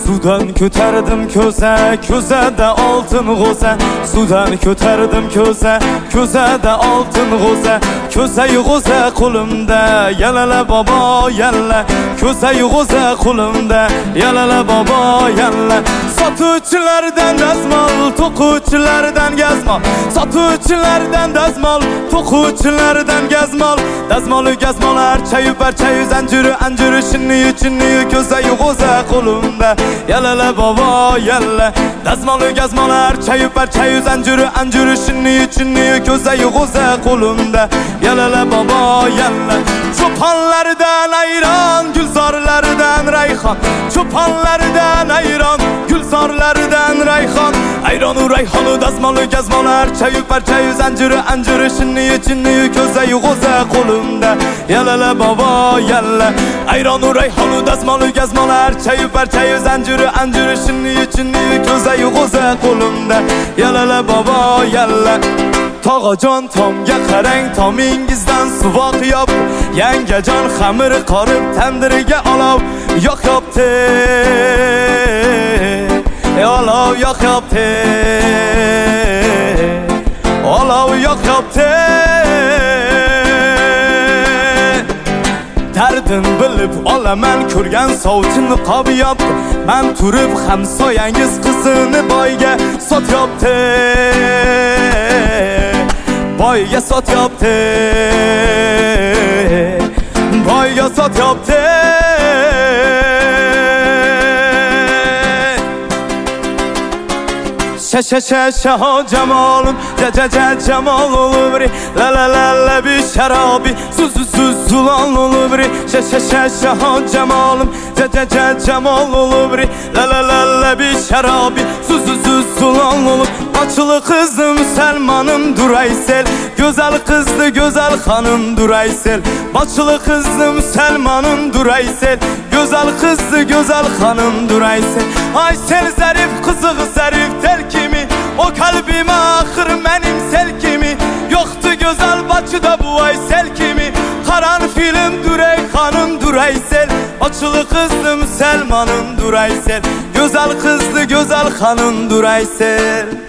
Sudan ko'tardim ko'za, ko'zada oltin g'o'za. Sudan ko'tardim ko'za, ko'zada oltin g'o'za. Ko'za-yu g'o'za qo'limda, yalala bobo yalla. Ko'za-yu g'o'za qo'limda, yalala bobo yalla. Sotuvchilardan dazmol, to'quvchilardan gazmol. Sotuvchilardan dazmol, to'quvchilardan gazmol. Dazmolu gazmolar, chayu barchayu zanjiri anjiri shinniyu chinniyu ko'za-yu g'o'za qo'limda, yalala bobo yalla. Dazmolu gazmolar, chayu barchayu zanjiri anjiri shinniyu chinniyu ko'za-yu g'o'za qo'limda, yalala bobo yalla. Cho'ponlardan ayron, gulzorlaridan rayhon. Cho'ponlardan ayron, gulzorlaridan rayhon. Ayronu rayhonu dazmolu gazmolar, chayu barchayu zanjiri anjiri shinniyu chinniyu ko'za-yu g'o'za qo'limda, yalala bobo yalla. Ayronu rayhonu dazmolu gazmolar, chayu barchayu zanjiri anjiri shinniyu chinniyu ko'za-yu g'o'za qo'limda, yalala bobo yalla. Tog'ajon tomga qarang, tomingizdan suvoq yop. Yangajon xamir qorib tandiriga olov yoqyapti. Olov yoqyapti. Olov yoqyapti. Dardim bilib olaman, ko'rgan sovchi niqob yopdi. Men turib hamsoyangiz qizini boyga sotyapti. Boyga sotyapti. Boyga sotyapti. Şa cemalım, cemal olubri. La la la la bir şarabi, sus sulan olubri. Şa cemalım, cemal olubri. La la la la bir şarabi, sus sulan olub. Açılı kızdı Müslümanım Duraysel, güzel kızdı güzel hanım Duraysel. Açılı kızdı Müslümanım Duraysel, güzel kızdı güzel hanım Duraysel. Aysel zarif kızı zarif tel kimi, o kalbime ahır benim sel kimi. Yoktu güzel Bakıda bu Aysel kimi. Karan film Durey hanım Duraysel. Açılı kızdı Müslümanım Duraysel, güzel kızdı güzel hanım Duraysel.